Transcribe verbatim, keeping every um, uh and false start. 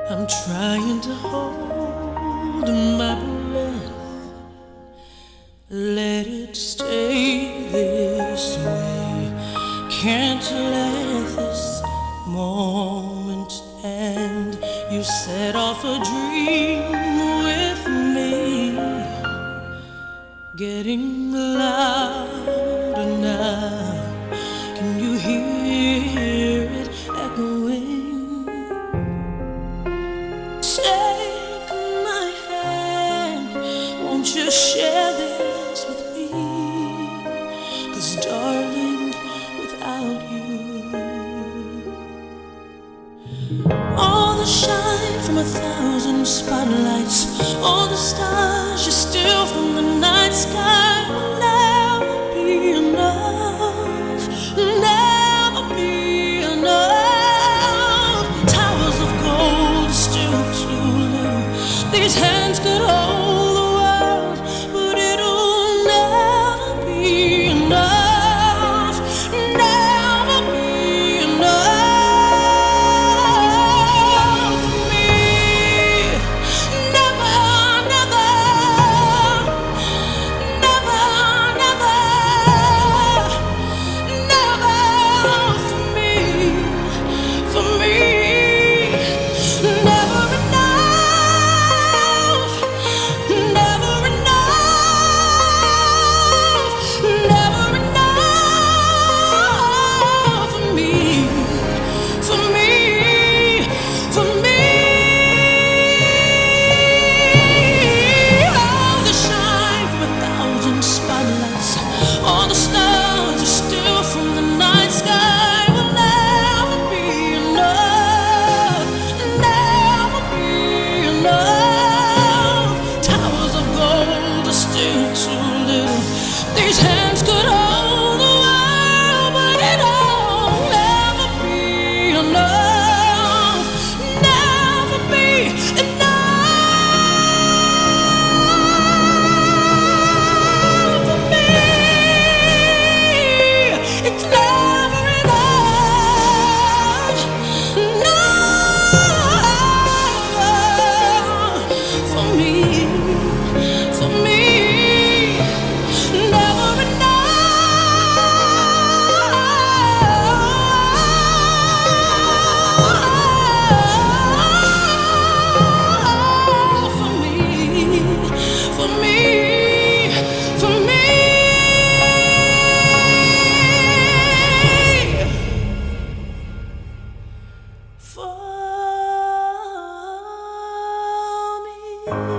I'm trying to hold my breath, let it stay this way. Can't let this moment end. You set off a dream with me, getting louder now. Can you hear it echoing? Take my hand, won't you share this with me? 'Cause darling, without you, all the shine from a thousand spotlights, all the stars you steal from the night sky will never be enough, never be enough. Towers of gold are still too little. These hands could hold the world, but it'll never be enough, never be enough for me. Never, never, never, never, never for me, for me. Never enough, never enough, never enough for me, for me, for me. All the shine from a thousand spotlights, all the stars you steal from the night sky will never be enough, never be enough. Towers of gold are still too little. These hands could hold the world, but it'll never be enough, never be enough for me. It's never enough, no, for me, for me. Never enough for me, for me, for me, for me.